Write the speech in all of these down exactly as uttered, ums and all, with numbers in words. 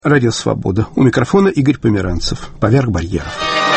Радио «Свобода». У микрофона Игорь Померанцев. Поверх барьеров.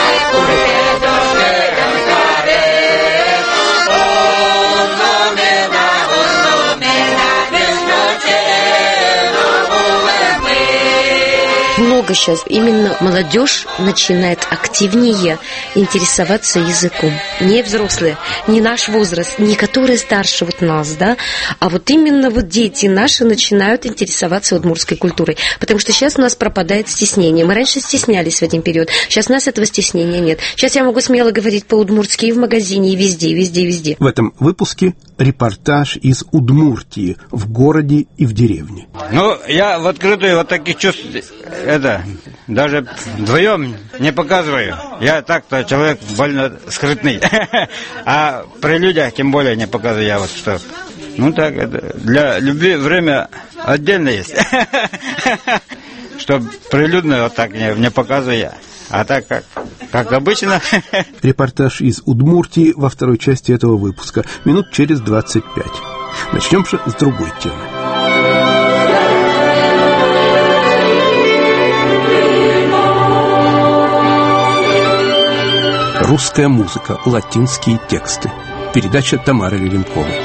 Много сейчас именно молодежь начинает активнее интересоваться языком. Не взрослые, не наш возраст, не которые старше вот нас, да, а вот именно вот дети наши начинают интересоваться удмуртской культурой. Потому что сейчас у нас пропадает стеснение. Мы раньше стеснялись в один период. Сейчас у нас этого стеснения нет. Сейчас я могу смело говорить по-удмуртски и в магазине, и везде, везде, везде. В этом выпуске репортаж из Удмуртии, в городе и в деревне. Ну, я в открытую вот таких чувств, это, даже вдвоем не показываю. Я так-то человек больно скрытный. А при людях тем более не показываю я вот что. Ну так, это, для любви время отдельно есть. Что прилюдно вот так не, не показываю я. А так как, как обычно. Репортаж из Удмуртии во второй части этого выпуска. Минут через двадцать пять. Начнем же с другой темы. Русская музыка, латинские тексты. Передача Тамары Леленковой.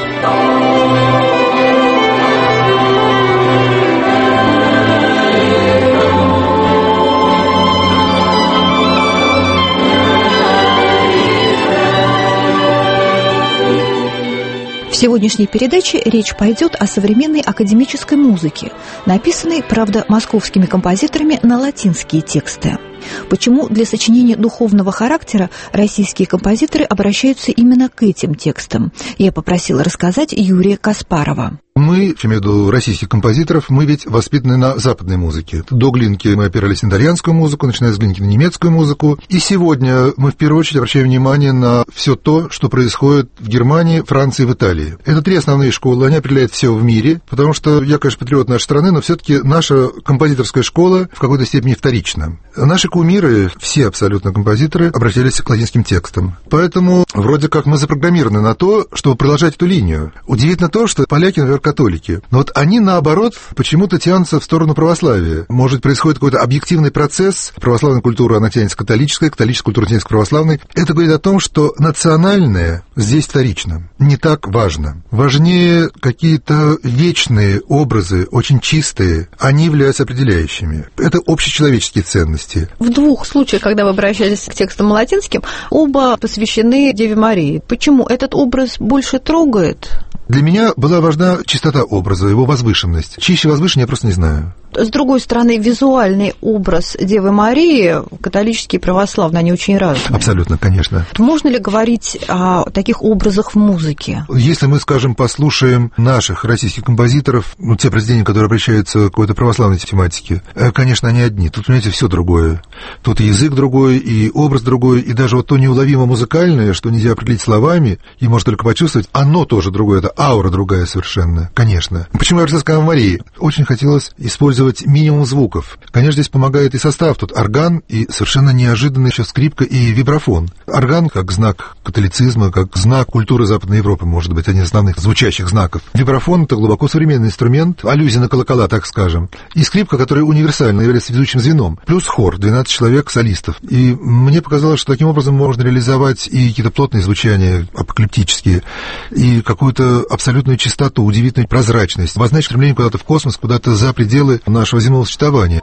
В сегодняшней передаче речь пойдет о современной академической музыке, написанной, правда, московскими композиторами на латинские тексты. Почему для сочинения духовного характера российские композиторы обращаются именно к этим текстам? Я попросила рассказать Юрия Каспарова. Мы, я имею в виду российских композиторов, мы ведь воспитаны на западной музыке. До Глинки мы опирались на итальянскую музыку, начиная с Глинки на немецкую музыку. И сегодня мы в первую очередь обращаем внимание на все то, что происходит в Германии, Франции и в Италии. Это три основные школы, они определяют все в мире, потому что я, конечно, патриот нашей страны, но все-таки наша композиторская школа в какой-то степени вторична. Наши кумиры, все абсолютно композиторы, обращались к латинским текстам. Поэтому вроде как мы запрограммированы на то, чтобы продолжать эту линию. Удивительно то, что поляки, например, католики. Но вот они, наоборот, почему-то тянутся в сторону православия. Может, происходит какой-то объективный процесс. Православная культура, она тянется к католической, католическая культура тянется к православной. Это говорит о том, что национальное здесь вторично. Не так важно. Важнее какие-то вечные образы, очень чистые. Они являются определяющими. Это общечеловеческие ценности. В двух случаях, когда вы обращались к текстам латинским, оба посвящены Деве Марии. Почему этот образ больше трогает? Для меня была важна чистота образа, его возвышенность. Чище возвышеннее я просто не знаю. С другой стороны, визуальный образ Девы Марии, католический и православный, они очень разные. Абсолютно, конечно. Можно ли говорить о таких образах в музыке? Если мы, скажем, послушаем наших российских композиторов, ну, те произведения, которые обращаются к какой-то православной тематике, конечно, они одни. Тут, понимаете, все другое. Тут и язык другой, и образ другой, и даже вот то неуловимо музыкальное, что нельзя определить словами, и можно только почувствовать, оно тоже другое, это аура другая совершенно, конечно. Почему я обратился к Деве Марии? Очень хотелось использовать минимум звуков. Конечно, здесь помогает и состав. Тут орган и совершенно неожиданно еще скрипка и вибрафон. Орган как знак католицизма, как знак культуры Западной Европы, может быть, один из основных звучащих знаков. Вибрафон — это глубоко современный инструмент, аллюзия на колокола, так скажем. И скрипка, которая универсально является ведущим звеном. Плюс хор, двенадцать человек солистов. И мне показалось, что таким образом можно реализовать и какие-то плотные звучания апокалиптические, и какую-то абсолютную чистоту, удивительную прозрачность. Обозначить стремление куда-то в космос, куда-то за пределы нашего земного существования.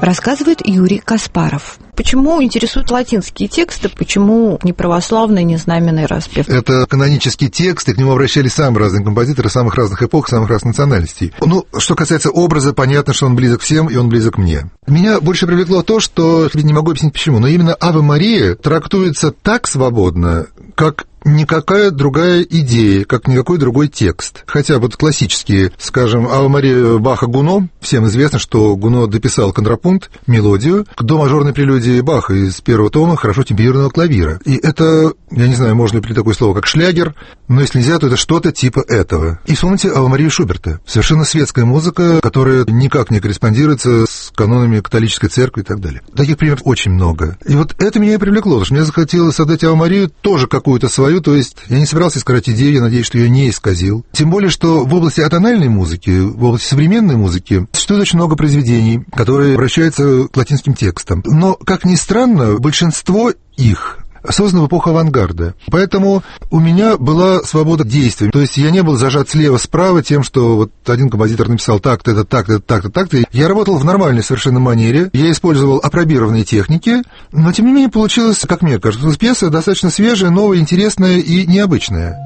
рассказывает Юрий Каспаров. Почему интересуют латинские тексты, почему не православный, не знаменный распев? Это канонический текст, и к нему обращались самые разные композиторы самых разных эпох, самых разных национальностей. Ну, что касается образа, понятно, что он близок всем, и он близок мне. Меня больше привлекло то, что, не могу объяснить почему, но именно «Аве Мария» трактуется так свободно, как никакая другая идея, как никакой другой текст. Хотя вот классические, скажем, «Аве Мария» Баха Гуно, всем известно, что Гуно дописал контрапункт, мелодию к домажорной прелюдии Баха из первого тома хорошо темперированного клавира. И это, я не знаю, можно ли при такое слово, как шлягер, но если нельзя, то это что-то типа этого. И вспомните «Аве Марию» Шуберта. Совершенно светская музыка, которая никак не корреспондируется с канонами католической церкви и так далее. Таких примеров очень много. И вот это меня и привлекло, потому что мне захотелось создать «Аве Марию» тоже какую-то свою. То есть я не собирался искать идею, я надеюсь, что ее не исказил. Тем более, что в области атональной музыки, в области современной музыки существует очень много произведений, которые обращаются к латинским текстам. Но, как ни странно, большинство их создано в эпоху авангарда. Поэтому у меня была свобода действий. То есть я не был зажат слева-справа тем, что вот один композитор написал так-то, это так-то, это так-то, так-то. Я работал в нормальной совершенно манере. Я использовал апробированные техники, но тем не менее получилось, как мне кажется, пьеса достаточно свежая, новая, интересная и необычная.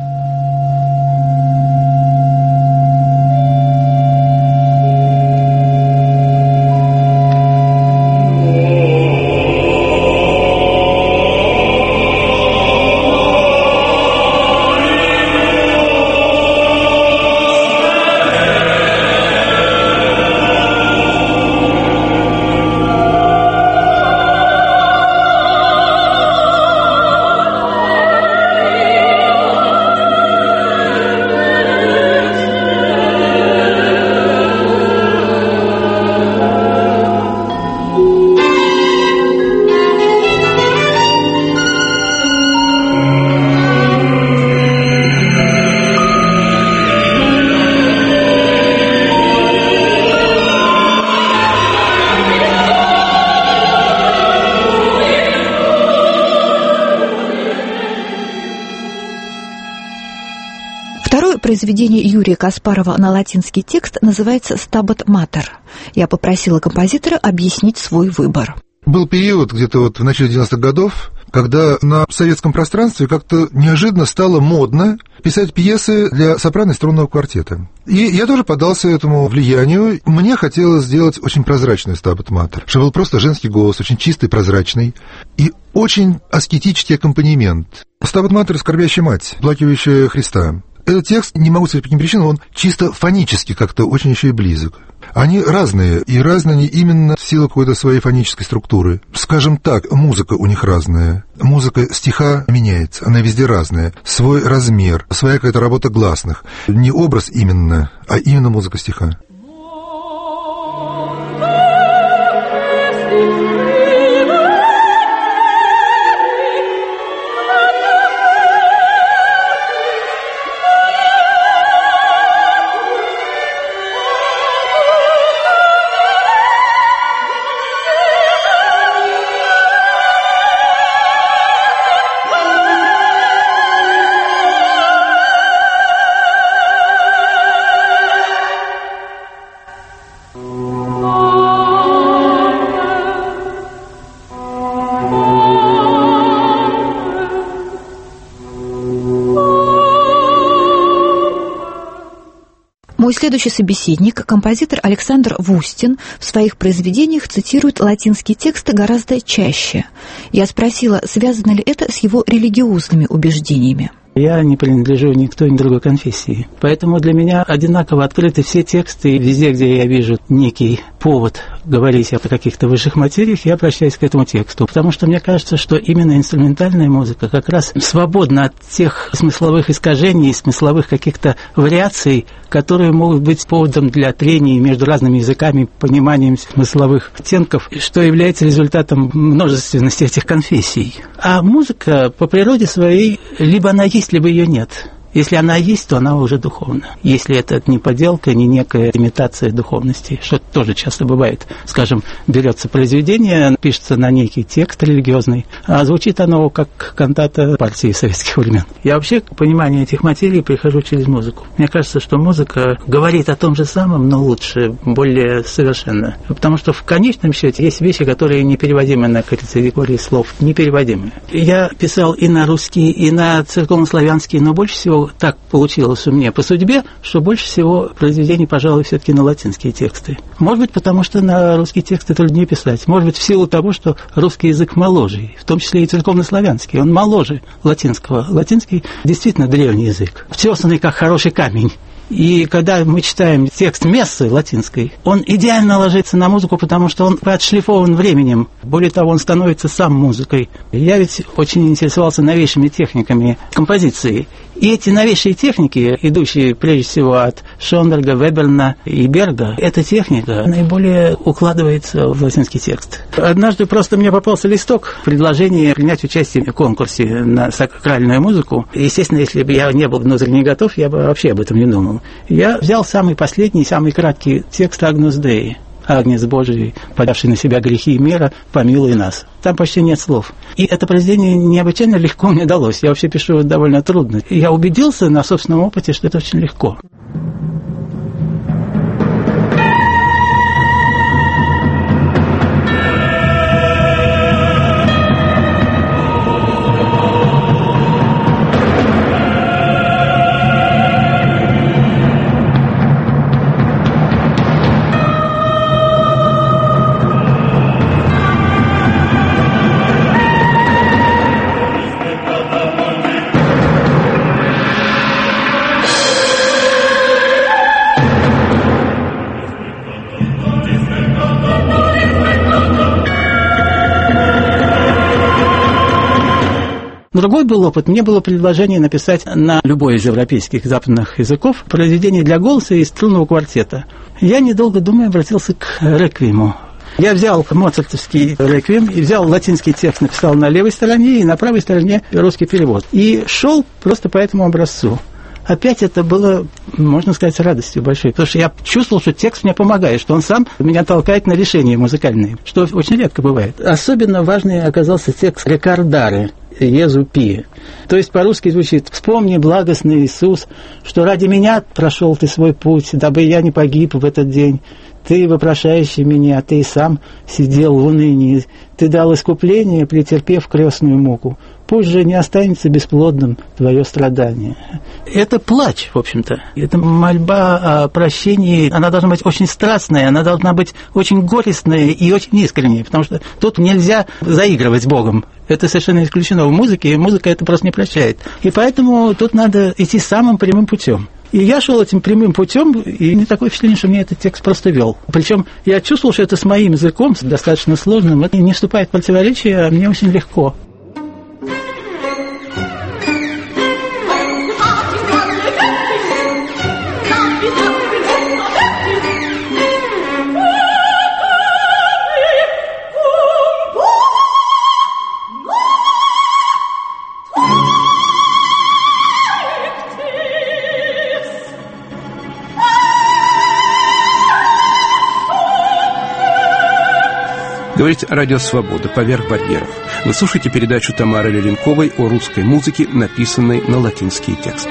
Произведение Юрия Каспарова на латинский текст называется «Стабат Матер». Я попросила композитора объяснить свой выбор. Был период где-то вот в начале девяностых годов, когда на советском пространстве как-то неожиданно стало модно писать пьесы для сопрано и струнного квартета. И я тоже поддался этому влиянию. Мне хотелось сделать очень прозрачную «Стабат Матер», чтобы был просто женский голос, очень чистый, прозрачный, и очень аскетический аккомпанемент. «Стабат Матер» — «Скорбящая мать», плакивающая Христа. Этот текст, не могу сказать по каким причинам, он чисто фонически как-то очень еще и близок. Они разные, и разные они именно в силу какой-то своей фонической структуры. Скажем так, музыка у них разная. Музыка стиха меняется, она везде разная. Свой размер, своя какая-то работа гласных. Не образ именно, а именно музыка стиха. Мой следующий собеседник, композитор Александр Вустин, в своих произведениях цитирует латинские тексты гораздо чаще. Я спросила, связано ли это с его религиозными убеждениями. Я не принадлежу ни к той, ни к другой конфессии. Поэтому для меня одинаково открыты все тексты. Везде, где я вижу некий повод говорить о каких-то высших материях, я обращаюсь к этому тексту. Потому что мне кажется, что именно инструментальная музыка как раз свободна от тех смысловых искажений, смысловых каких-то вариаций, которые могут быть поводом для трений между разными языками, пониманием смысловых оттенков, что является результатом множественности этих конфессий. А музыка по природе своей, либо она есть, либо ее нет. Если она есть, то она уже духовна. Если это не подделка, не некая имитация духовности, что тоже часто бывает. Скажем, берется произведение, пишется на некий текст религиозный, а звучит оно как кантата партии советских времен. Я вообще к пониманию этих материй прихожу через музыку. Мне кажется, что музыка говорит о том же самом, но лучше, более совершенно. Потому что в конечном счете есть вещи, которые непереводимы на категории слов, непереводимы. Я писал и на русский, и на церковнославянский, но больше всего так получилось у меня по судьбе, что больше всего произведений, пожалуй, все-таки на латинские тексты. Может быть, потому что на русские тексты труднее писать. Может быть, в силу того, что русский язык моложе, в том числе и церковнославянский. Он моложе латинского. Латинский действительно древний язык, втесанный как хороший камень. И когда мы читаем текст мессы латинской, он идеально ложится на музыку, потому что он отшлифован временем. Более того, он становится сам музыкой. Я ведь очень интересовался новейшими техниками композиции. И эти новейшие техники, идущие прежде всего от Шонберга, Веберна и Берга, эта техника наиболее укладывается в латинский текст. Однажды просто мне попался листок предложения принять участие в конкурсе на сакральную музыку. Естественно, если бы я не был внутренне готов, я бы вообще об этом не думал. Я взял самый последний, самый краткий текст «Агнус Деи». «Агнец Божий, подавший на себя грехи мира, помилуй нас». Там почти нет слов. И это произведение необычайно легко мне далось. Я вообще пишу довольно трудно. И я убедился на собственном опыте, что это очень легко. Другой был опыт. Мне было предложение написать на любой из европейских западных языков произведение для голоса и струнного квартета. Я, недолго думая, обратился к реквиему. Я взял моцартовский реквием и взял латинский текст, написал на левой стороне и на правой стороне русский перевод. И шел просто по этому образцу. Опять это было, можно сказать, радостью большой, потому что я чувствовал, что текст мне помогает, что он сам меня толкает на решения музыкальные, что очень редко бывает. Особенно важный оказался текст «Рекордары», «Езу пи». То есть по-русски звучит: «Вспомни, благостный Иисус, что ради меня прошел ты свой путь, дабы я не погиб в этот день. Ты, вопрошающий меня, ты и сам сидел в унынии. Ты дал искупление, претерпев крестную муку. Пусть же не останется бесплодным твое страдание». Это плач, в общем-то. Это мольба о прощении. Она должна быть очень страстная, она должна быть очень горестная и очень искренняя, потому что тут нельзя заигрывать с Богом. Это совершенно исключено в музыке, и музыка это просто не прощает. И поэтому тут надо идти самым прямым путем. И я шел этим прямым путем, и не такое впечатление, что мне этот текст просто вел. Причем я чувствовал, что это с моим языком, достаточно сложным, это не вступает в противоречие, а мне очень легко. Говорит Радио Свобода «Поверх барьеров». Вы слушаете передачу Тамары Леленковой о русской музыке, написанной на латинские тексты.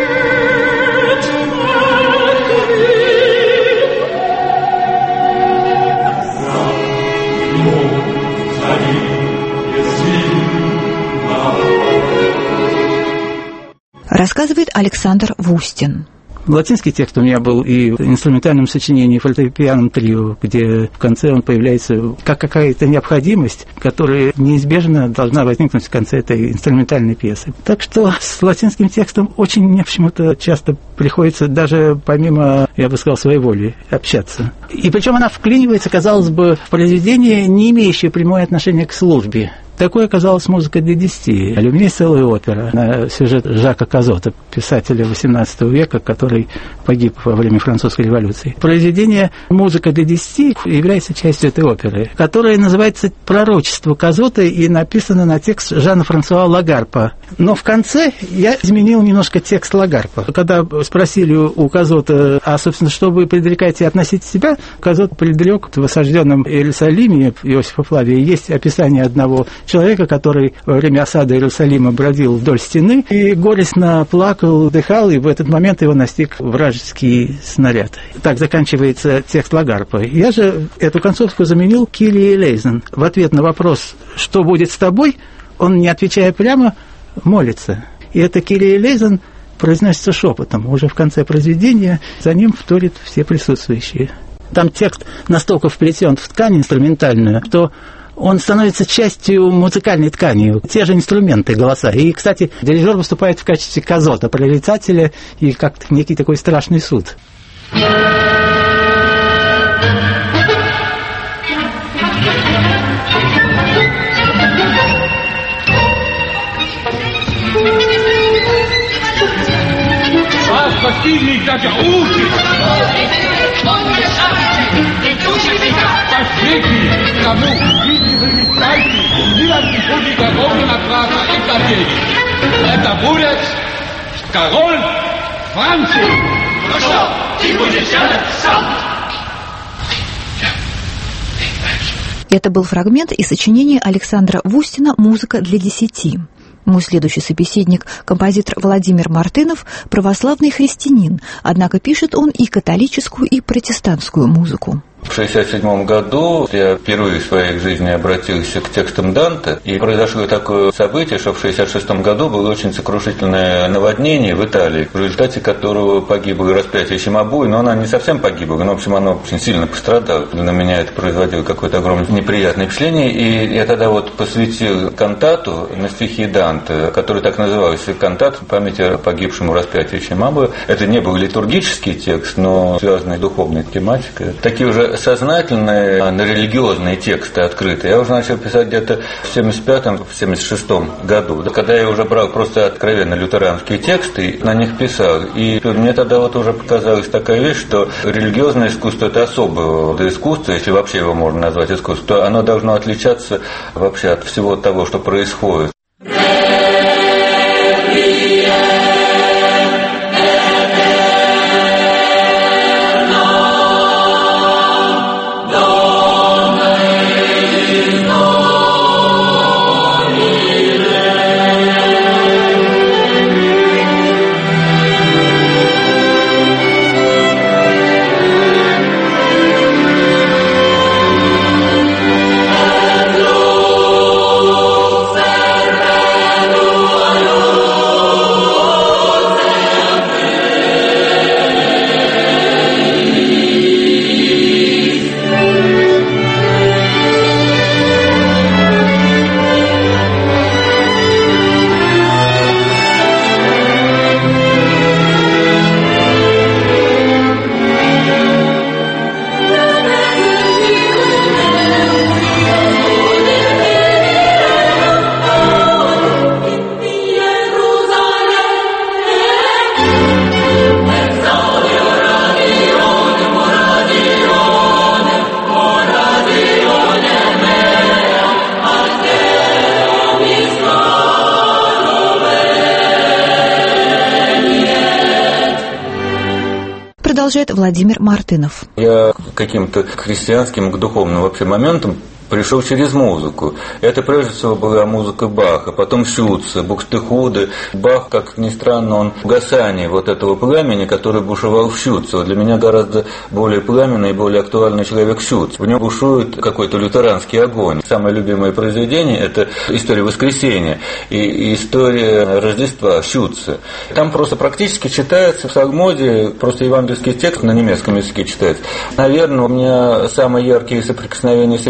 Рассказывает Александр Вустин. Латинский текст у меня был и в инструментальном сочинении, фортепианном трио, где в конце он появляется как какая-то необходимость, которая неизбежно должна возникнуть в конце этой инструментальной пьесы. Так что с латинским текстом очень мне почему-то часто приходится даже помимо, я бы сказал, своей воли общаться. И причем она вклинивается, казалось бы, в произведение, не имеющее прямое отношение к службе. Такой оказалась музыка для десяти. «Люмье» — целая опера на сюжет Жака Казота, писателя восемнадцатого века, который погиб во время французской революции. Произведение «Музыка для десяти» является частью этой оперы, которая называется «Пророчество Казота» и написана на текст Жана-Франсуа Лагарпа. Но в конце я изменил немножко текст Лагарпа. Когда спросили у Казота, а, собственно, что вы предрекаете относить себя, Казот предрек в осажденном Иерусалиме Иосифа Флавия есть описание одного человека, который во время осады Иерусалима бродил вдоль стены и горестно плакал, дыхал, и в этот момент его настиг вражеский снаряд. Так заканчивается текст Лагарпа. Я же эту концовку заменил «Килии элейзен». В ответ на вопрос «Что будет с тобой?», он, не отвечая прямо, молится. И это «Килии элейзен» произносится шепотом. Уже в конце произведения за ним вторят все присутствующие. Там текст настолько вплетен в ткань инструментальную, что он становится частью музыкальной ткани, те же инструменты, голоса. И, кстати, дирижер выступает в качестве Казота, прорицателя и как некий такой страшный суд. Кому? Видите, вы мечтаете? Девятый пути Король на право и победе. Это будет король Франции. Ну что, ты будешь сам? Это был фрагмент из сочинения Александра Вустина «Музыка для десяти». Мой следующий собеседник, композитор Владимир Мартынов, православный христианин, однако пишет он и католическую, и протестантскую музыку. В шестьдесят седьмом году я впервые в своей жизни обратился к текстам Данте, и произошло такое событие, что в шестьдесят шестом году было очень сокрушительное наводнение в Италии, в результате которого погибло распятие Шимабуи, но она не совсем погибла, но, в общем, она очень сильно пострадала. На меня это производило какое-то огромное неприятное впечатление, и я тогда вот посвятил кантату на стихи Данте, который так назывался «Кантат в памяти о погибшему распятию Шимабуи». Это не был литургический текст, но связанный духовной тематикой. Такие уже сознательные, религиозные тексты открытые я уже начал писать где-то в семьдесят пятом — семьдесят шестом году, когда я уже брал просто откровенно лютеранские тексты и на них писал. И мне тогда вот уже показалась такая вещь, что религиозное искусство – это особое рода искусство, если вообще его можно назвать искусством, то оно должно отличаться вообще от всего того, что происходит. Продолжает Владимир Мартынов. Я каким-то христианским, к духовным вообще моментам пришел через музыку. Это прежде всего была музыка Баха, потом Шюца, Букстехуде. Бах, как ни странно, он в угасании вот этого пламени, который бушевал в Шюце. Для меня гораздо более пламенный и более актуальный человек Шюц. В нем бушует какой-то лютеранский огонь. Самое любимое произведение – это «История воскресения» и «История Рождества» Шюца. Там просто практически читается в псалмоде, просто евангельский текст на немецком языке читается. Наверное, у меня самые яркие соприкосновения с Евангелием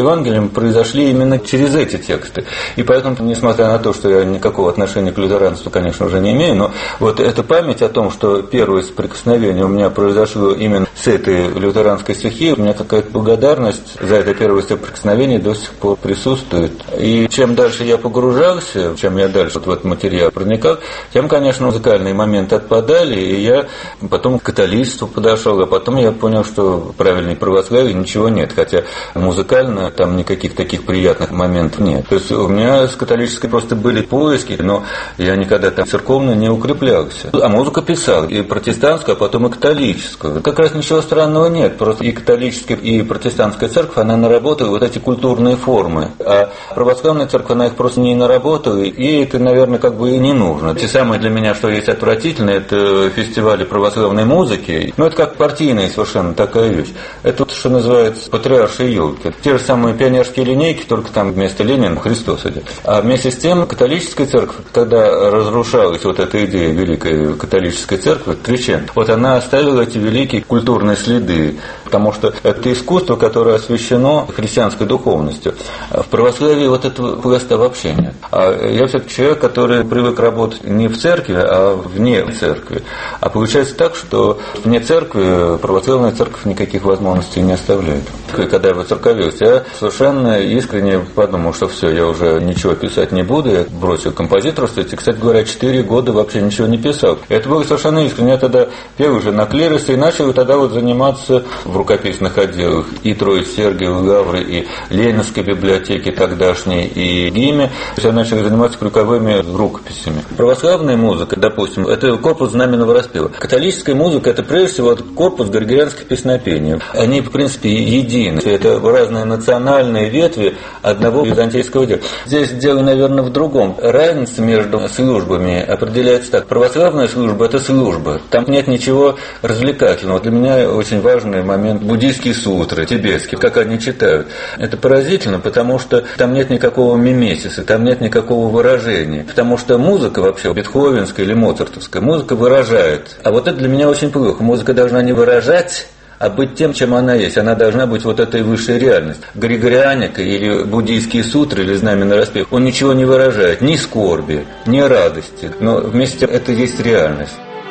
они произошли именно через эти тексты. И поэтому, несмотря на то, что я никакого отношения к лютеранству, конечно, уже не имею, но вот эта память о том, что первое соприкосновение у меня произошло именно с этой лютеранской стихией, у меня какая-то благодарность за это первое соприкосновение до сих пор присутствует. И чем дальше я погружался, чем я дальше вот в этот материал проникал, тем, конечно, музыкальные моменты отпадали, и я потом к католичеству подошел, а потом я понял, что правильной православии ничего нет, хотя музыкально там никаких таких приятных моментов нет. То есть у меня с католической просто были поиски, но я никогда там церковно не укреплялся. А музыку писал и протестантскую, а потом и католическую. Как раз ничего странного нет, просто и католическая, и протестантская церковь, она наработала вот эти культурные формы, а православная церковь, она их просто не наработала, и это, наверное, как бы и не нужно. Те самые для меня, что есть отвратительно, это фестивали православной музыки, ну это как партийная совершенно такая вещь. Это вот, что называется, патриаршие елки. Те же самые пионерские линейки, только там вместо Ленина Христос идет. А вместе с тем католическая церковь, когда разрушалась вот эта идея великой католической церкви, Тричен, вот она оставила эти великие культурные следы, потому что это искусство, которое освящено христианской духовностью. В православии вот этого пласта вообще нет. А я все-таки человек, который привык работать не в церкви, а вне церкви. А получается так, что вне церкви православная церковь никаких возможностей не оставляет. Когда я воцерковился, я совершенно искренне подумал, что все, я уже ничего писать не буду, я бросил композиторство. И, кстати говоря, четыре года вообще ничего не писал. Это было совершенно искренне. Я тогда пел уже на клиросе и начал тогда вот заниматься в рукописных отделах и Троицы Сергиевой Лавры, и Ленинской библиотеки тогдашней, и ГИМе. Я начал заниматься крюковыми рукописями. Православная музыка, допустим, это корпус знаменного распева. Католическая музыка – это прежде всего корпус григорианских песнопений. Они, в принципе, едины. Это разные национальные ветви одного византийского дела. Здесь дело, наверное, в другом. Разница между службами определяется так. Православная служба – это служба. Там нет ничего развлекательного. Для меня очень важный момент – буддийские сутры, тибетские, как они читают. Это поразительно, потому что там нет никакого мимесиса, там нет никакого выражения. Потому что музыка вообще, бетховенская или моцартовская, музыка выражает. А вот это для меня очень плохо. Музыка должна не выражать, а быть тем, чем она есть. Она должна быть вот этой высшей реальностью. Григорианика или буддийские сутры или знаменный распев, он ничего не выражает, ни скорби, ни радости. Но вместе с тем это есть реальность.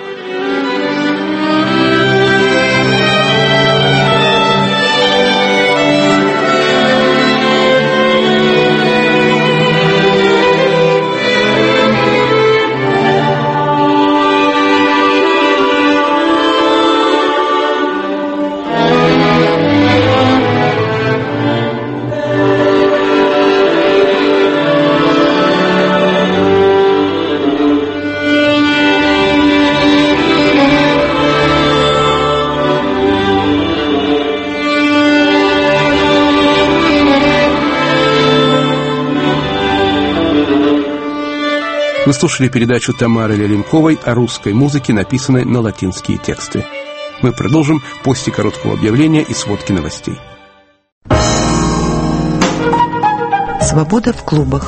Вы слушали передачу Тамары Леленковой о русской музыке, написанной на латинские тексты. Мы продолжим после короткого объявления и сводки новостей. Свобода в клубах.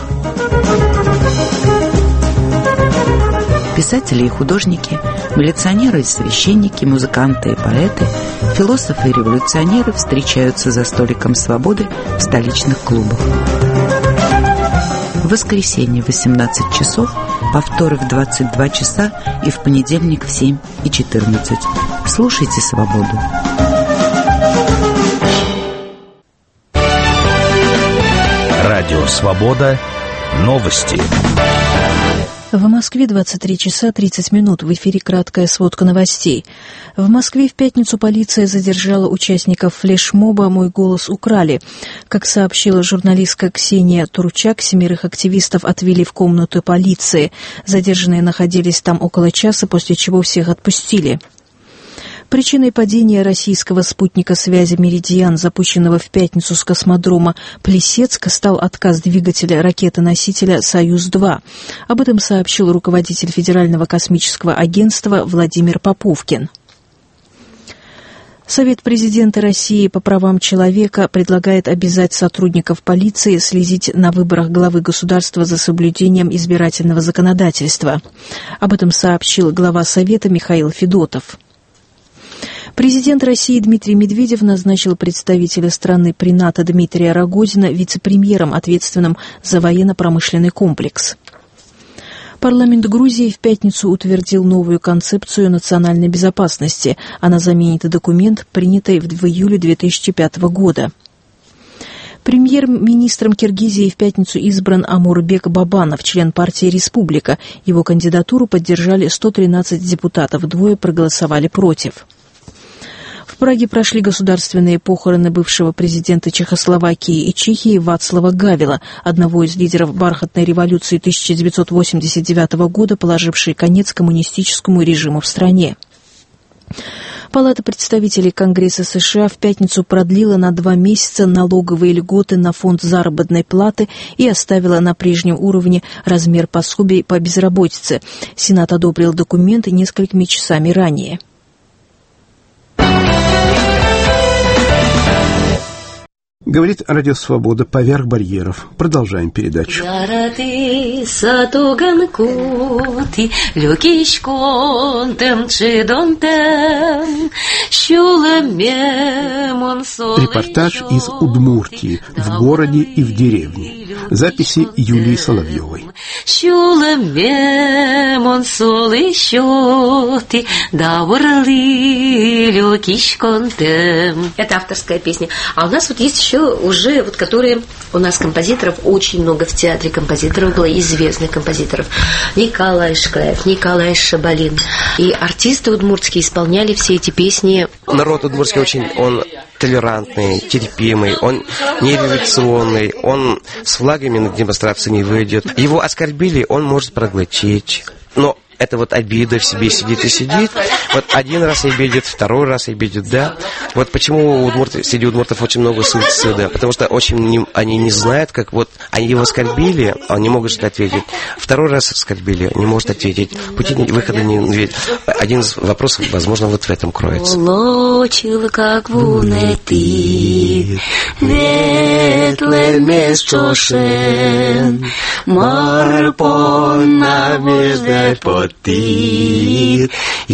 Писатели и художники, милиционеры и священники, музыканты и поэты, философы и революционеры встречаются за столиком свободы в столичных клубах. В воскресенье в восемнадцать часов, повторы в двадцать два часа и в понедельник в семь и четырнадцать. Слушайте «Свободу». Радио «Свобода». Новости. В Москве двадцать три часа тридцать минут. В эфире краткая сводка новостей. В Москве в пятницу полиция задержала участников флешмоба «Мой голос украли». Как сообщила журналистка Ксения Турчак, семерых активистов отвели в комнату полиции. Задержанные находились там около часа, после чего всех отпустили. Причиной падения российского спутника связи «Меридиан», запущенного в пятницу с космодрома Плесецк, стал отказ двигателя ракеты-носителя «Союз-два». Об этом сообщил руководитель Федерального космического агентства Владимир Поповкин. Совет президента России по правам человека предлагает обязать сотрудников полиции следить на выборах главы государства за соблюдением избирательного законодательства. Об этом сообщил глава Совета Михаил Федотов. Президент России Дмитрий Медведев назначил представителя страны при НАТО Дмитрия Рогозина вице-премьером, ответственным за военно-промышленный комплекс. Парламент Грузии в пятницу утвердил новую концепцию национальной безопасности. Она заменит документ, принятый в июле две тысячи пятого года. Премьер-министром Киргизии в пятницу избран Амурбек Бабанов, член партии «Республика». Его кандидатуру поддержали сто тринадцать депутатов, двое проголосовали против. В Праге прошли государственные похороны бывшего президента Чехословакии и Чехии Вацлава Гавела, одного из лидеров бархатной революции тысяча девятьсот восемьдесят девятого года, положившей конец коммунистическому режиму в стране. Палата представителей Конгресса США в пятницу продлила на два месяца налоговые льготы на фонд заработной платы и оставила на прежнем уровне размер пособий по безработице. Сенат одобрил документы несколькими часами ранее. Говорит Радио Свобода «Поверх барьеров». Продолжаем передачу. Репортаж из Удмуртии, в городе и в деревне. Записи Юлии Соловьевой. Это авторская песня. А у нас вот есть еще уже, вот, которые у нас композиторов очень много в театре, композиторов было, известных композиторов. Николай Шкляев, Николай Шабалин. И артисты удмуртские исполняли все эти песни. Народ удмуртский очень, он толерантный, терпимый, он нереволюционный, он с флагами на демонстрации не выйдет. Его оскорбили, он может проглотить. Но это вот обида в себе сидит и сидит. Вот один раз обидит, второй раз обидит, да. Вот почему у удмуртов, среди удмуртов очень много суицида. Потому что очень не, они не знают, как вот они его оскорбили, а не могут что-то ответить. Второй раз оскорбили, не может ответить. Пути выхода не видит. Один из вопросов, возможно, вот в этом кроется. Как вунети, ветле месчошен, марпон между потит,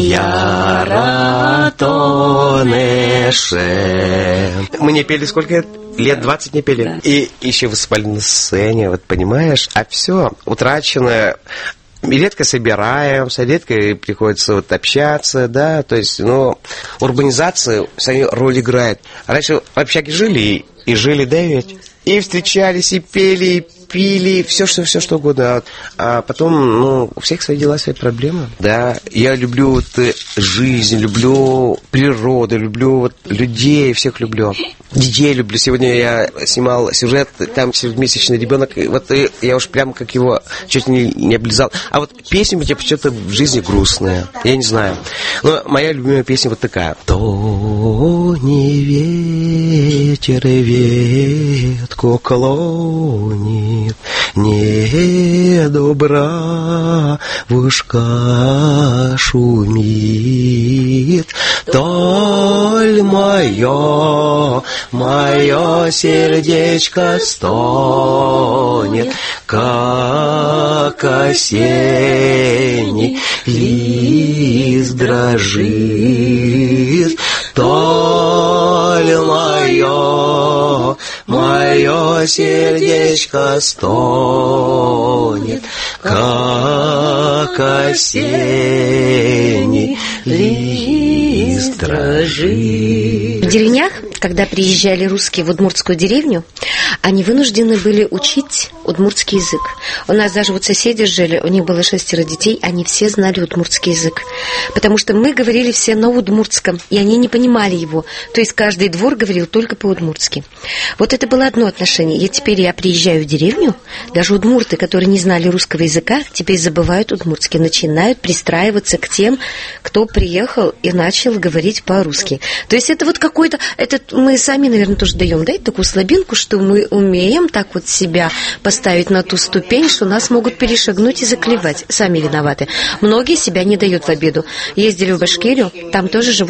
яратонеше. Мы не пели сколько лет? Лет двадцать не пели. Да. И еще выступали на сцене, вот понимаешь? А все утрачено. Редко собираемся, редко приходится вот общаться, да, то есть, ну, урбанизация свою роль играет. Раньше в общаге жили и, и жили, да, ведь? И встречались, и пели, и пили, все, что, все, что угодно. А потом, ну, у всех свои дела, свои проблемы. Да, я люблю вот жизнь, люблю природу, люблю вот людей, всех люблю. Детей люблю. Сегодня я снимал сюжет, там семимесячный ребенок, и вот я уж прям как его чуть не, не облизал. А вот песня у тебя почему-то в жизни грустная. Я не знаю. Но моя любимая песня вот такая. То не ветер ветку клонит, не добра вышка шумит, толь мое, мое сердечко стонет, как осенний лист дрожит, толь мое, мое сердечко стонет, как осенний лист дрожит. В деревнях, когда приезжали русские в удмуртскую деревню, они вынуждены были учить удмуртский язык. У нас даже вот соседи жили, у них было шестеро детей, они все знали удмуртский язык. Потому что мы говорили все на удмуртском, и они не понимали его. То есть каждый двор говорил только по-удмуртски. Вот это было одно отношение. И теперь я приезжаю в деревню, даже удмурты, которые не знали русского языка, теперь забывают удмуртский, начинают пристраиваться к тем, кто приехал и начал говорить по-русски. То есть это вот какой-то, это мы сами, наверное, тоже даем, да, такую слабинку, что мы умеем так вот себя поставить на ту ступень, что нас могут перешагнуть и заклевать. Сами виноваты. Многие себя не дают в обиду. Ездили в Башкирию, там тоже живут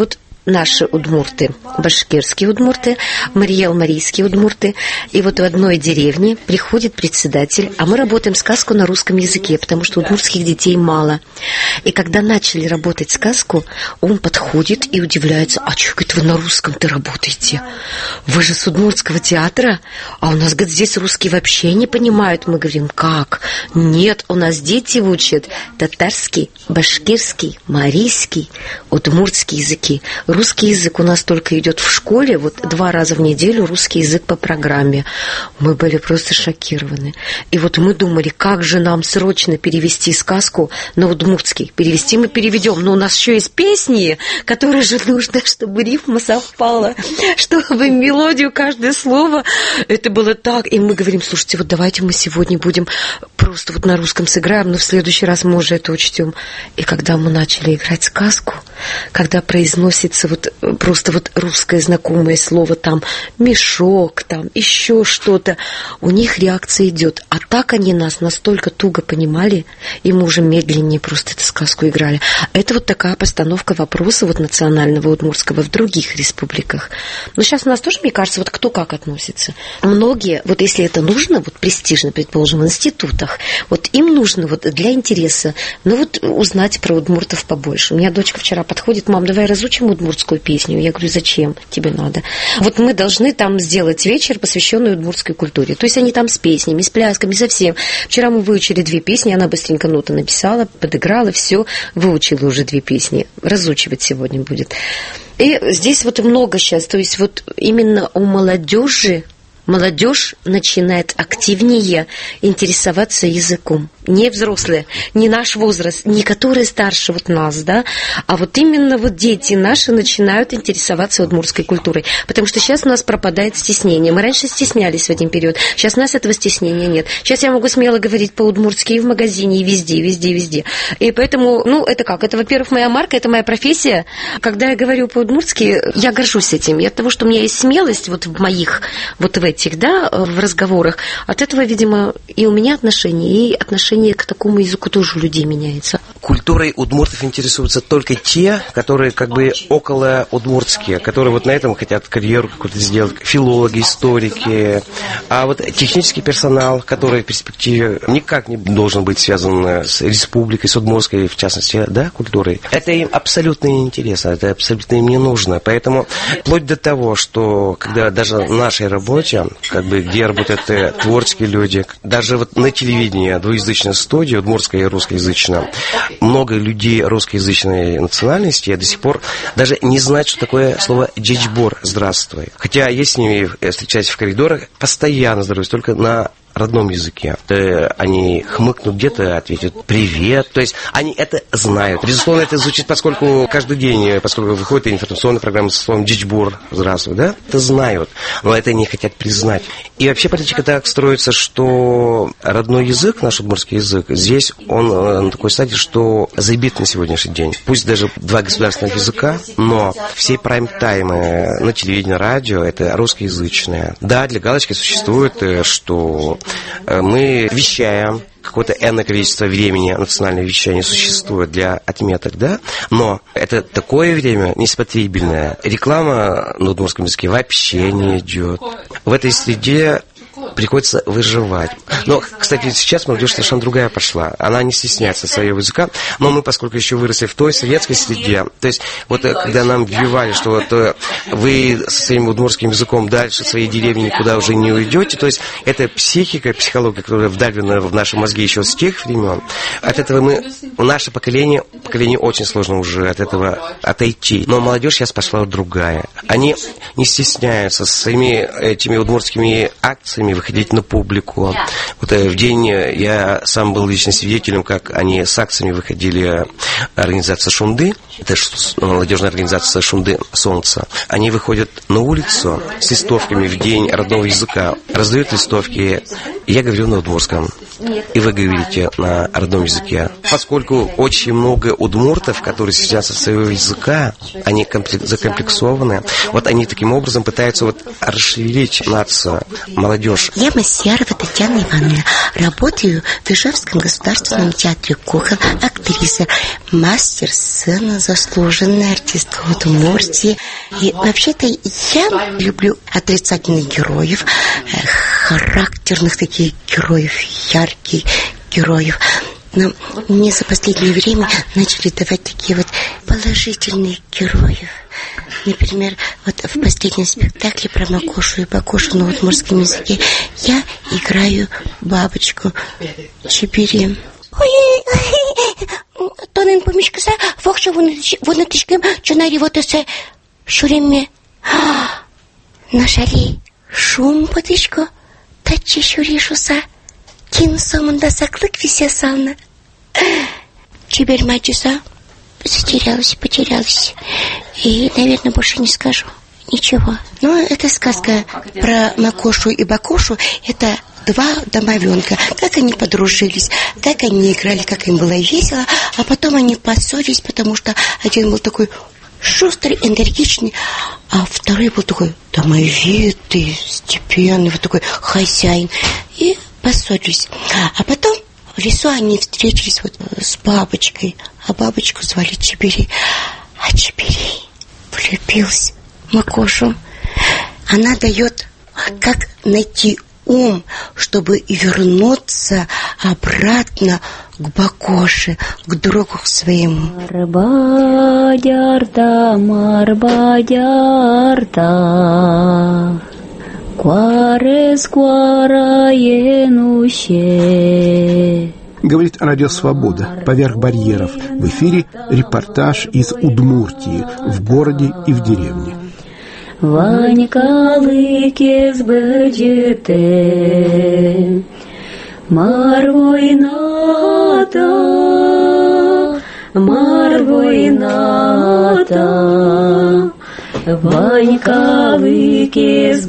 наши удмурты, башкирские удмурты, мариэл-марийские удмурты. И вот в одной деревне приходит председатель, а мы работаем сказку на русском языке, потому что удмуртских детей мало. И когда начали работать сказку, он подходит и удивляется: а что, говорит, вы на русском-то работаете? Вы же с удмуртского театра? А у нас, говорит, здесь русские вообще не понимают. Мы говорим: как? Нет, у нас дети учат татарский, башкирский, марийский, удмуртский языки. Русский язык у нас только идет в школе, вот два раза в неделю русский язык по программе. Мы были просто шокированы. И вот мы думали, как же нам срочно перевести сказку на удмуртский. Перевести мы переведем, но у нас еще есть песни, которые же нужно, чтобы рифма совпала, чтобы мелодию, каждое слово. Это было так. И мы говорим: слушайте, вот давайте мы сегодня будем просто вот на русском сыграем, но в следующий раз мы уже это учтем. И когда мы начали играть сказку, когда произносится вот просто вот русское знакомое слово, там мешок, там еще что-то, у них реакция идет. А так они нас настолько туго понимали, и мы уже медленнее просто эту сказку играли. Это вот такая постановка вопроса вот национального удмуртского в других республиках. Но сейчас у нас тоже, мне кажется, вот кто как относится. Многие, вот если это нужно, вот престижно, предположим, в институтах, вот им нужно вот для интереса, ну вот узнать про удмуртов побольше. У меня дочка вчера подходит: мам, давай разучим удмуртскую песню. Я говорю: зачем тебе надо? Вот мы должны там сделать вечер, посвященный удмуртской культуре. То есть они там с песнями, с плясками, со всем. Вчера мы выучили две песни, она быстренько ноты написала, подыграла, все, выучила уже две песни. Разучивать сегодня будет. И здесь вот много сейчас, то есть вот именно у молодежи, молодежь начинает активнее интересоваться языком. Не взрослые, не наш возраст, не которые старше вот нас, да, а вот именно вот дети наши начинают интересоваться удмуртской культурой. Потому что сейчас у нас пропадает стеснение. Мы раньше стеснялись в один период, сейчас у нас этого стеснения нет. Сейчас я могу смело говорить по-удмуртски и в магазине, и везде, везде, везде. И поэтому, ну, это как? Это, во-первых, моя марка, это моя профессия. Когда я говорю по-удмуртски, я горжусь этим. И от того, что у меня есть смелость вот в моих, вот в этих, да, в разговорах, от этого, видимо, и у меня отношения, и отношения к такому языку тоже у людей меняется. Культурой удмуртов интересуются только те, которые как бы около удмуртские, которые вот на этом хотят карьеру какую-то сделать, филологи, историки. А вот технический персонал, который в перспективе никак не должен быть связан с республикой, с удмуртской, в частности, да, культурой, это им абсолютно неинтересно, это абсолютно им не нужно. Поэтому вплоть до того, что когда даже в нашей работе, как бы, где работают творческие люди, даже вот на телевидении двуязычная студия, удмуртская и русскоязычная, много людей русскоязычной национальности, я до сих пор даже не знаю, что такое слово «джичбор» «здравствуй». Хотя я с ними встречаюсь в коридорах, постоянно здороваюсь, только на родном языке. Они хмыкнут где-то, ответят «привет». То есть они это знают. Безусловно, это звучит, поскольку каждый день, поскольку выходит информационная программа со словом «джичбор», «здравствуй», да? Это знают, но это не хотят признать. И вообще политика так строится, что родной язык, наш удмуртский язык, здесь он на такой стадии, что забит на сегодняшний день. Пусть даже два государственных языка, но все прайм-таймы на телевидении, радио, это русскоязычные. Да, для галочки существует, что мы вещаем, какое-то энное количество времени национальное вещание существует для отметок, да, но это такое время несмотрибельное. Реклама на удмуртском языке вообще не идет. В этой среде приходится выживать. Но, кстати, сейчас молодежь совершенно другая пошла. Она не стесняется своего языка, но мы, поскольку еще выросли в той советской среде, то есть вот когда нам вбивали, что вот вы со своим удмуртским языком дальше своей деревни никуда уже не уйдете, то есть это психика, психология, которая вдавлена в наши мозги еще с тех времен, от этого мы, наше поколение, поколение очень сложно уже от этого отойти. Но молодежь сейчас пошла другая. Они не стесняются своими этими удмуртскими акциями выходить на публику. Вот в день я сам был лично свидетелем, как они с акциями выходили, организация Шунды, это молодежная организация Шунды «Солнце». Они выходят на улицу с листовками в день родного языка, раздают листовки. Я говорю на удмуртском, и вы говорите на родном языке. Поскольку очень много удмуртов, которые стесняются своего языка, они закомплексованы, вот они таким образом пытаются вот расшевелить нацию, молодежь, Я Масьярова Татьяна Ивановна. Работаю в Ижевском государственном театре кукол, актриса, мастер сцены, заслуженная артистка Удмуртии. И вообще-то я люблю отрицательных героев, характерных таких героев, ярких героев. Но мне за последнее время начали давать такие вот положительные героев. Например, вот в последнем спектакле про Макошу и Бакошу на удмуртском языке я играю бабочку Чебири. Ой, тонен помешкаса, фокша вон чунари вот эсе шуреме. Нашали шум потычку, тачи шуришуса, кин сомында саклык вися сална. Чебирь мачуса. Затерялась, потерялась. И, наверное, больше не скажу ничего. Но это сказка про Макошу и Бакошу. Это два домовенка. Как они подружились, как они играли, как им было весело. А потом они поссорились, потому что один был такой шустрый, энергичный, а второй был такой домовитый, степенный, вот такой хозяин. И поссорились. А потом в лесу они встретились вот с бабочкой, а бабочку звали Чебири. А Чебири влюбился в Макошу. Она дает, как найти ум, чтобы вернуться обратно к Бакоше, к другу своему. Марбадярда, марбадярда. Куарес куараенуще. Говорит Радио Свобода. Поверх барьеров. В эфире репортаж из Удмуртии, в городе и в деревне. Ванька лыкес бэджите, марвойната, марвойната. Ванька лыкес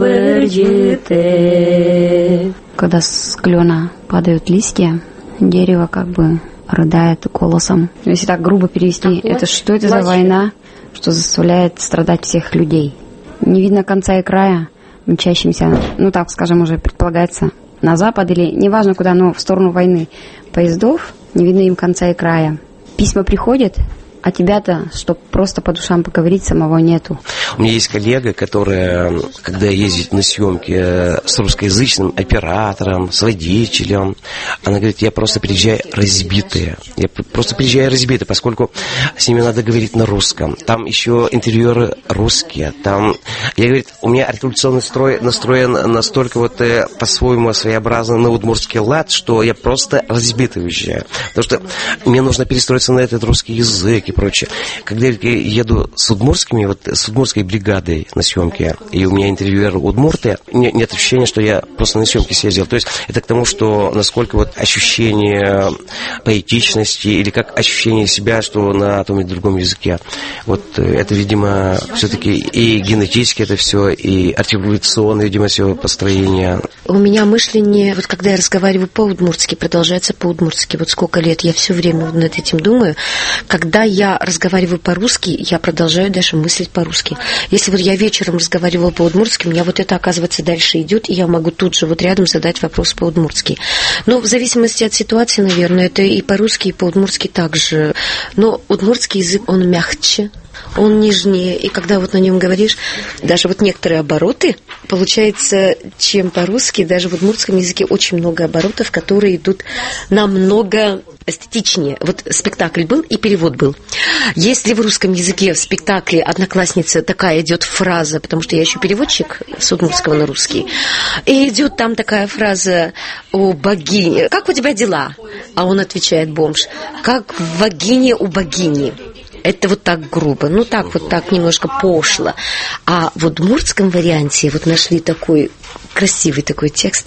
бэджите. Когда с клена падают листья, дерево как бы рыдает голосом. Если так грубо перевести, это что это за война, что заставляет страдать всех людей? Не видно конца и края, мчащимся, ну так скажем, уже предполагается, на запад или неважно куда, но в сторону войны поездов, не видно им конца и края. Письма приходят, а тебя-то, чтоб просто по душам поговорить, самого нету. У меня есть коллега, которая, когда ездит на съемки с русскоязычным оператором, с водителем, она говорит, я просто приезжаю разбитая. Я просто приезжаю разбитая, поскольку с ними надо говорить на русском. Там еще интерьеры русские. Там, я говорит, у меня революционный строй настроен настолько вот по-своему своеобразно на удмуртский лад, что я просто разбитый уезжаю. Потому что мне нужно перестроиться на этот русский язык и прочее. Когда я еду с удмуртскими, вот с удмуртской бригадой на съемке, и у меня интервьюер удмурты, нет ощущения, что я просто на съемке съездил. То есть это к тому, что насколько вот ощущение поэтичности или как ощущение себя, что на том или другом языке. Вот это, видимо, все-таки и генетически это все, и артикуляционное, видимо, все построение. У меня мышление, вот когда я разговариваю по-удмуртски, продолжается по-удмуртски. Вот сколько лет я все время над этим думаю. Когда я Я разговариваю по-русски, я продолжаю дальше мыслить по-русски. Если вот я вечером разговаривала по-удмуртски, у меня вот это, оказывается, дальше идет, и я могу тут же вот рядом задать вопрос по-удмуртски. Но в зависимости от ситуации, наверное, это и по-русски, и по-удмуртски также. Но удмуртский язык, он мягче, он нежнее, и когда вот на нем говоришь, даже вот некоторые обороты, получается, чем по-русски, даже в удмуртском языке очень много оборотов, которые идут намного эстетичнее. Вот спектакль был и перевод был. Если в русском языке в спектакле «Одноклассница» такая идет фраза, потому что я еще переводчик с удмуртского на русский, и идет там такая фраза о богине. «Как у тебя дела?» А он отвечает, бомж, «Как в вагине у богини». Это вот так грубо, ну так вот так немножко пошло. А в удмуртском варианте вот нашли такой красивый такой текст.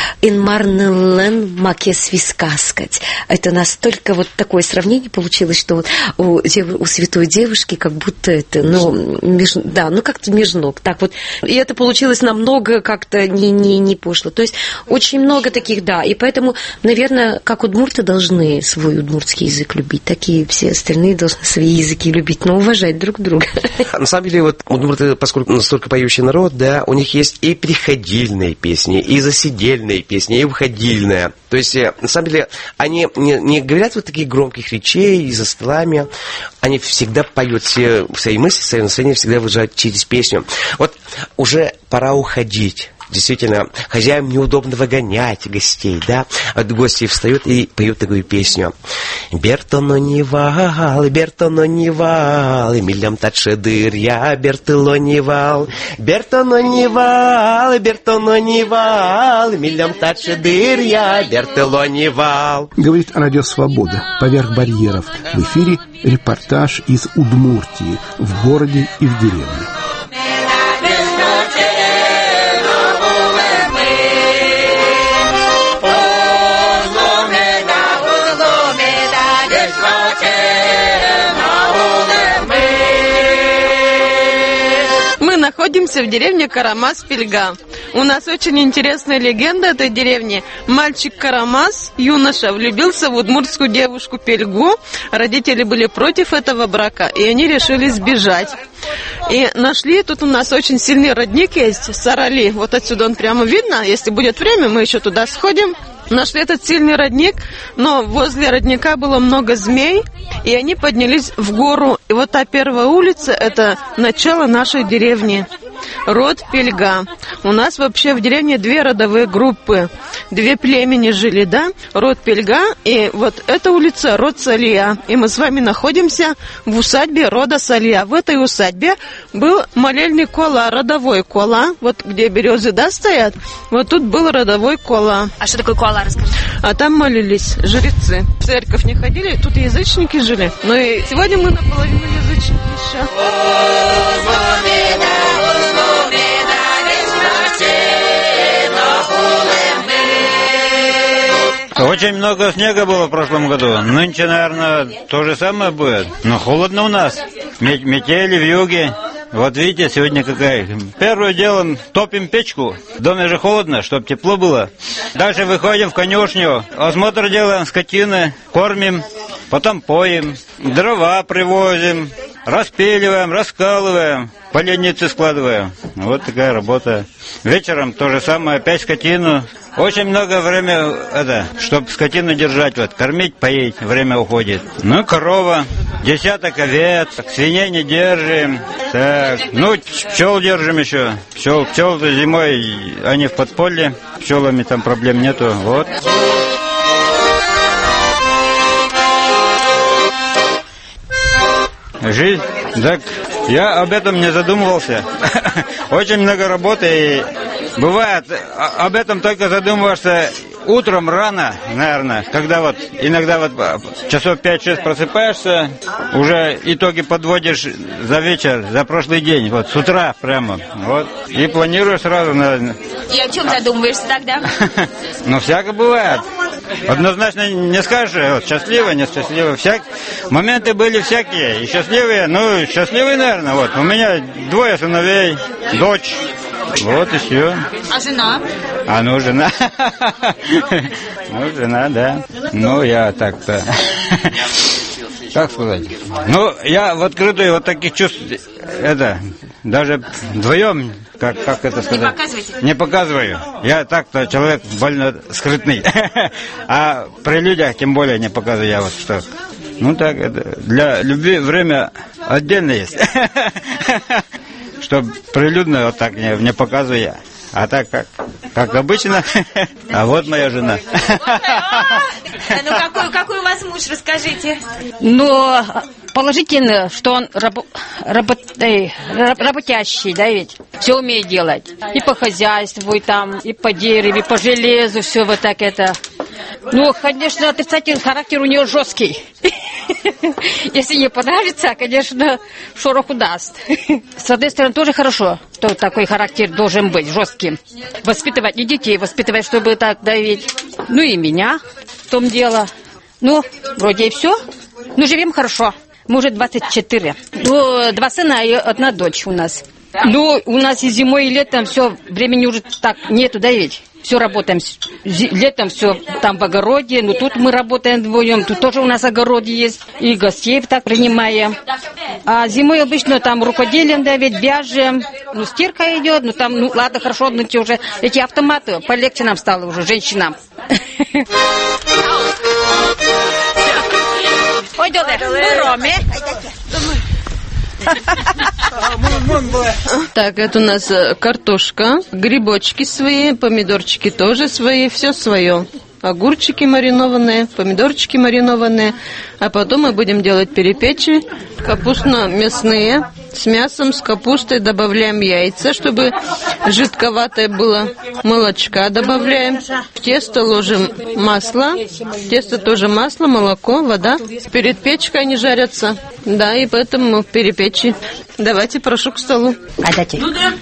«Инмарнелен макес вискаскать». Это настолько вот такое сравнение получилось, что вот у, у святой девушки как будто это, ну, меж, да, ну как-то меж ног. Так вот. И это получилось намного как-то не, не, не пошло. То есть очень много таких, да. И поэтому, наверное, как удмурты должны свой удмуртский язык любить, так и все остальные должны свои языки любить, но уважать друг друга. На самом деле, вот удмурты, поскольку настолько поющий народ, да, у них есть и приходильные песни, и засидельные песни, и выходильные. То есть, на самом деле, они не, не говорят вот таких громких речей и за столами. Они всегда поют все свои мысли, свои настроения всегда выражают через песню. Вот уже пора уходить. Действительно, хозяевам неудобно выгонять гостей, да? Вот гости встают и поют такую песню. Бертоно не вал, бертоно не вал, милям тадше дырья, бертыло не вал, бертоно не вал, бертоно не вал, милям тадше дырья, бертыло не вал. Говорит Радио Свобода, поверх барьеров. В эфире репортаж из Удмуртии, в городе и в деревне. Находимся в деревне Карамас-Пельга. У нас очень интересная легенда этой деревни. Мальчик Карамас, юноша, влюбился в удмуртскую девушку Пельгу. Родители были против этого брака, и они решили сбежать. И нашли, тут у нас очень сильный родник есть, Сарали. Вот отсюда он прямо видно. Если будет время, мы еще туда сходим. Нашли этот сильный родник, но возле родника было много змей, и они поднялись в гору. И вот та первая улица – это начало нашей деревни. Род Пельга. У нас вообще в деревне две родовые группы. Две племени жили, да? Род Пельга, и вот эта улица – род Салия. И мы с вами находимся в усадьбе рода Салия. В этой усадьбе был молельный кола, родовой кола. Вот где березы, да, стоят? Вот тут был родовой кола. А что такое кола, расскажи? А там молились жрецы. В церковь не ходили, тут язычники жили. Но и сегодня мы наполовину язычники еще. Очень много снега было в прошлом году. Нынче, наверное, то же самое будет. Но холодно у нас. Метели, вьюги. Вот видите, сегодня какая. Первым делом топим печку. В доме же холодно, чтобы тепло было. Дальше выходим в конюшню. Осмотр делаем скотины, кормим, потом поим. Дрова привозим, распиливаем, раскалываем, поленницы складываем. Вот такая работа. Вечером то же самое, опять скотину. Очень много времени, это, чтобы скотину держать, вот, кормить, поить, время уходит. Ну, корова, десяток овец, свиней не держим, так, ну, пчел держим еще. Пчел, пчел зимой, они в подполье, пчелами там проблем нету, вот. Жизнь, так, я об этом не задумывался. Очень много работы, и бывает, об этом только задумываешься утром рано, наверное, когда вот иногда вот часов пять-шесть просыпаешься, уже итоги подводишь за вечер, за прошлый день, вот с утра прямо, вот, и планируешь сразу, наверное. И о чем задумываешься тогда? Ну, всякое бывает. Однозначно не скажешь, вот, счастливый, несчастливый. Всяк... Моменты были всякие, и счастливые, ну, счастливые, наверное, вот. У меня двое сыновей, дочь, вот и все. А жена? А ну, жена. Ну, жена, да. Ну, я так-то... Как сказать? Ну, я в открытую вот таких чувств, это, даже вдвоем, как, как это сказать? Не показывайте. Не показываю. Я так-то человек больно скрытный. А при людях тем более не показываю я вот что. Ну так, это, для любви время отдельно есть. Чтоб прилюдно вот так не, не показываю я. А так как, как обычно. А вот моя жена. Ну какой, какой у вас муж, расскажите. Ну, положительно, что он раб, работ, э, работящий, да, ведь все умеет делать. И по хозяйству, и там, и по дереву, и по железу, все вот так это. Ну, конечно, отрицательный характер у него жесткий. Если не понравится, конечно, шороху даст. С одной стороны, тоже хорошо, что такой характер должен быть жестким. Воспитывать и детей, воспитывать, чтобы так давить. Ну и меня в том дело. Ну, вроде и все. Ну, живем хорошо. Мы уже двадцать четыре. Ну, два сына и одна дочь у нас. Ну, у нас и зимой, и летом все, времени уже так нету, да ведь? Все работаем. Летом все там в огороде, но тут мы работаем вдвоем. Тут тоже у нас огород есть. И гостей так принимаем. А зимой обычно там рукоделием, да ведь, вяжем. Ну, стирка идет, ну там, ну ладно, хорошо, ну эти уже, эти автоматы, полегче нам стало уже, женщинам. Ой, мы Роме. Так, это у нас картошка, грибочки свои, помидорчики тоже свои, все свое. Огурчики маринованные, помидорчики маринованные. А потом мы будем делать перепечи капустно-мясные с мясом, с капустой. Добавляем яйца, чтобы жидковатое было. Молочка добавляем. В тесто ложим масло. В тесто тоже масло, молоко, вода. Перед печкой они жарятся. Да, и поэтому мы в перепечи. Давайте, прошу к столу. А дайте.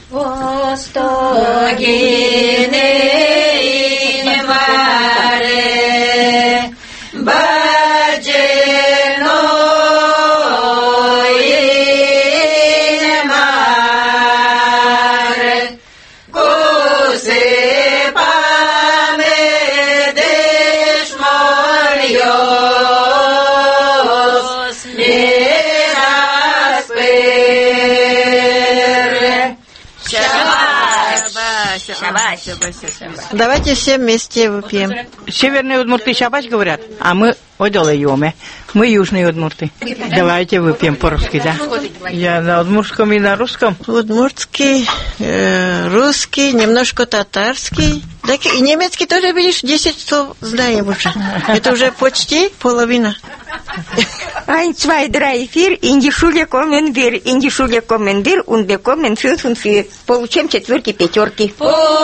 Давайте все вместе выпьем. Северные удмурты шабаш говорят, а мы одолеем. Мы южные удмурты. Давайте выпьем по-русски, да? Я на удмуртском и на русском. Удмуртский, э, русский, немножко татарский. Так и немецкий тоже, видишь, десять слов знаем уже. Это уже почти половина. Ein, zwei, drei, vier, in die Schule kommen wir, in die Schule kommen wir und bekommen fünf und vier. Получаем четверки, пятерки.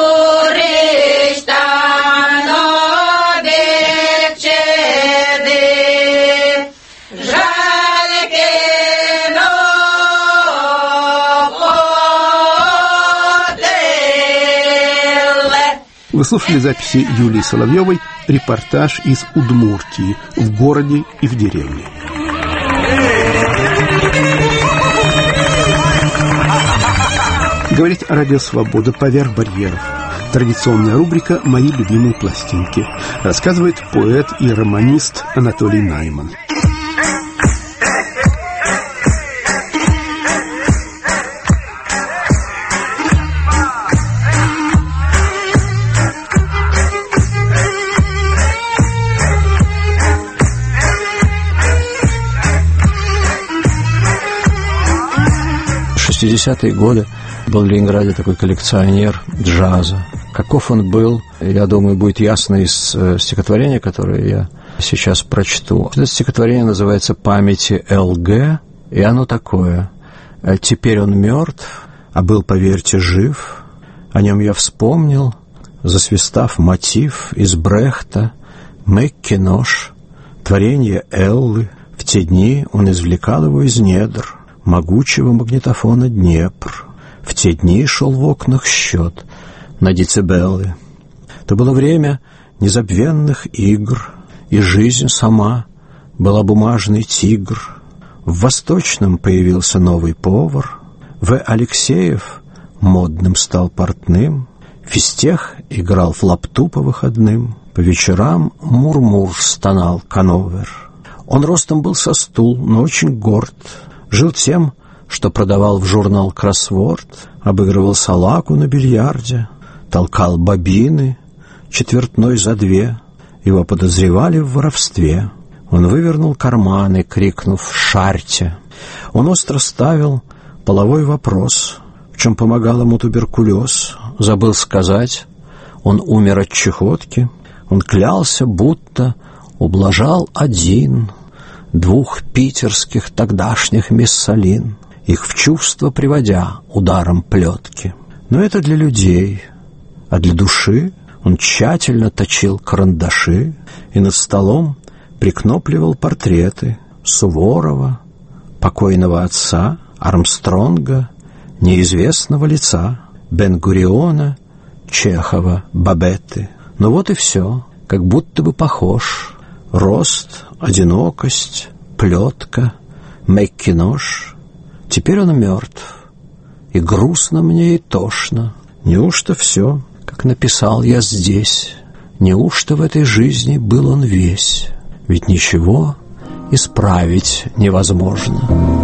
Вы слушали записи Юлии Соловьевой «Репортаж из Удмуртии в городе и в деревне». Говорит Радио Свобода «Поверх барьеров». Традиционная рубрика «Мои любимые пластинки». Рассказывает поэт и романист Анатолий Найман. В шестидесятые годы был в Ленинграде такой коллекционер джаза. Каков он был, я думаю, будет ясно из стихотворения, которое я сейчас прочту. Это стихотворение называется «Памяти ЛГ», и оно такое. «Теперь он мертв, а был, поверьте, жив. О нем я вспомнил, засвистав мотив из Брехта, Маккинош, творение Эллы. В те дни он извлекал его из недр могучего магнитофона «Днепр». В те дни шел в окнах счет на децибелы. То было время незабвенных игр, и жизнь сама была бумажный тигр. В Восточном появился новый повар, В. Алексеев модным стал портным, Фистех играл в лапту по выходным, по вечерам Мурмур стонал кановер. Он ростом был со стул, но очень горд, жил тем, что продавал в журнал «Кроссворд», обыгрывал салаку на бильярде, толкал бобины четвертной за две. Его подозревали в воровстве. Он вывернул карманы, крикнув «Шарьте!». Он остро ставил половой вопрос, в чем помогал ему туберкулез. Забыл сказать, он умер от чехотки. Он клялся, будто ублажал один двух питерских тогдашних миссалин, их в чувство приводя ударом плетки. Но это для людей, а для души он тщательно точил карандаши и над столом прикнопливал портреты Суворова, покойного отца, Армстронга, неизвестного лица, Бен-Гуриона, Чехова, Бабетты. Ну вот и все, как будто бы похож. Рост, одинокость, плетка, Маккинош. Теперь он мертв, и грустно мне, и тошно. Неужто все, как написал я здесь? Неужто в этой жизни был он весь? Ведь ничего исправить невозможно.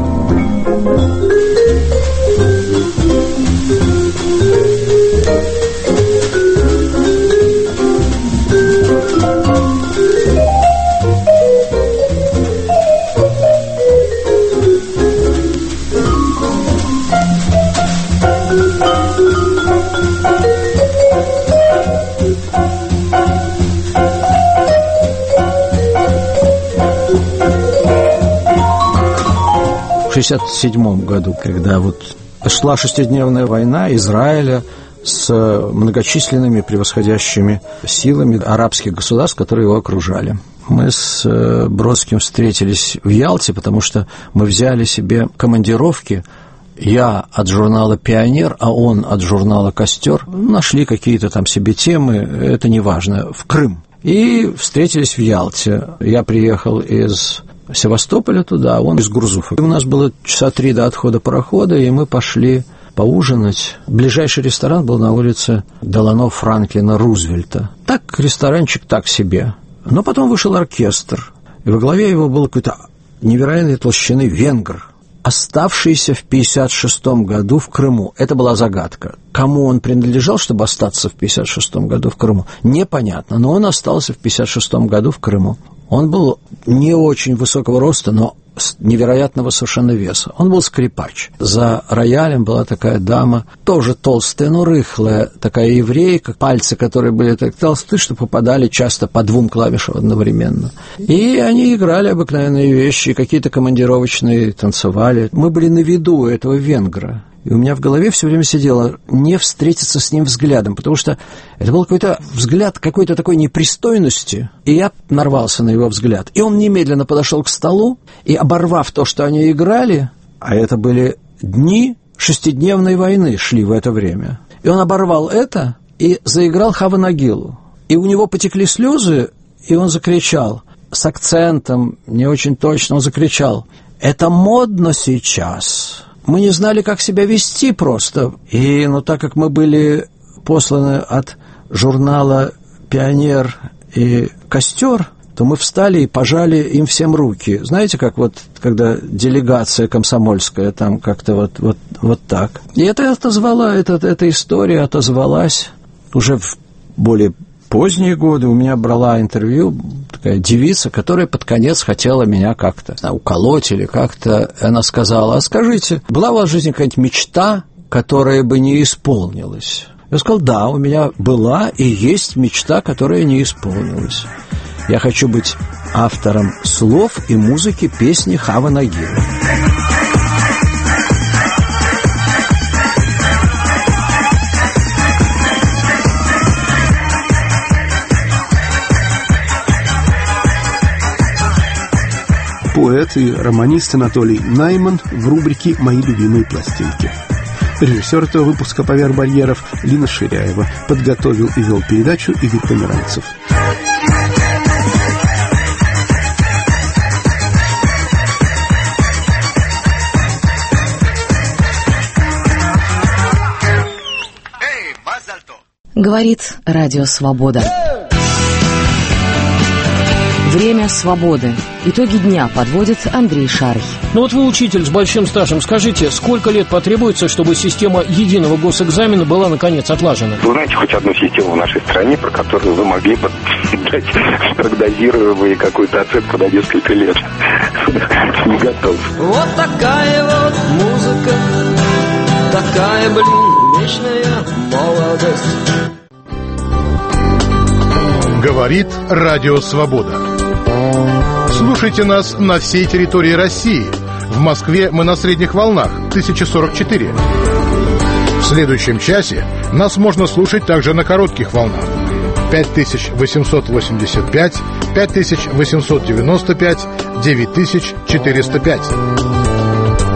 В шестьдесят седьмом году, когда вот шла шестидневная война Израиля с многочисленными превосходящими силами арабских государств, которые его окружали. Мы с Бродским встретились в Ялте, потому что мы взяли себе командировки. Я от журнала «Пионер», а он от журнала «Костер». Нашли какие-то там себе темы, это не важно, в Крым. И встретились в Ялте. Я приехал из Севастополя туда, а он из Гурзуфа. И у нас было часа три до отхода парохода, и мы пошли поужинать. Ближайший ресторан был на улице Делано Франклина Рузвельта. Так, ресторанчик так себе. Но потом вышел оркестр, и во главе его был какой-то невероятной толщины венгр, оставшийся в пятьдесят шестом году в Крыму. Это была загадка. Кому он принадлежал, чтобы остаться в пятьдесят шестом году в Крыму, непонятно. Но он остался в пятьдесят шестом году в Крыму. Он был не очень высокого роста, но невероятного совершенно веса. Он был скрипач. За роялем была такая дама, тоже толстая, но рыхлая, такая еврейка, пальцы, которые были так толстые, что попадали часто по двум клавишам одновременно. И они играли обыкновенные вещи, какие-то командировочные, танцевали. Мы были на виду у этого венгра. И у меня в голове все время сидело не встретиться с ним взглядом, потому что это был какой-то взгляд какой-то такой непристойности, и я нарвался на его взгляд. И он немедленно подошел к столу, и, оборвав то, что они играли, а это были дни шестидневной войны, шли в это время, и он оборвал это и заиграл Хава Нагилу. И у него потекли слезы, и он закричал с акцентом, не очень точно, он закричал: «Это модно сейчас». Мы не знали, как себя вести просто. И, ну, так как мы были посланы от журнала «Пионер» и «Костер», то мы встали и пожали им всем руки. Знаете, как вот, когда делегация комсомольская, там как-то вот, вот, вот так. И это отозвала, это, эта история отозвалась уже в более поздние годы. У меня брала интервью такая девица, которая под конец хотела меня как-то уколоть или как-то. Она сказала: а скажите, была у вас в жизни какая-нибудь мечта, которая бы не исполнилась? Я сказал: да, у меня была и есть мечта, которая не исполнилась. Я хочу быть автором слов и музыки песни Хава Нагилы. Поэт и романист Анатолий Найман в рубрике «Мои любимые пластинки». Режиссер этого выпуска «Поверх барьеров» Лина Ширяева. Подготовил и вел передачу Игорь Померанцев. Говорит Радио Свобода. Время свободы. Итоги дня подводит Андрей Шарый. Ну вот вы учитель с большим стажем. Скажите, сколько лет потребуется, чтобы система единого госэкзамена была наконец отлажена? Вы знаете хоть одну систему в нашей стране, про которую вы могли бы дать прогнозируемую какую-то оценку на несколько лет? Не готов. Вот такая вот музыка, такая, блин, вечная молодость. Говорит Радио Свобода. Слушайте нас на всей территории России. В Москве мы на средних волнах тысяча сорок четыре. В следующем часе нас можно слушать также на коротких волнах. пять тысяч восемьсот восемьдесят пять, пять тысяч восемьсот девяносто пять, девять тысяч четыреста пять.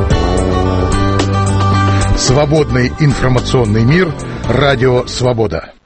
Свободный информационный мир. Радио «Свобода».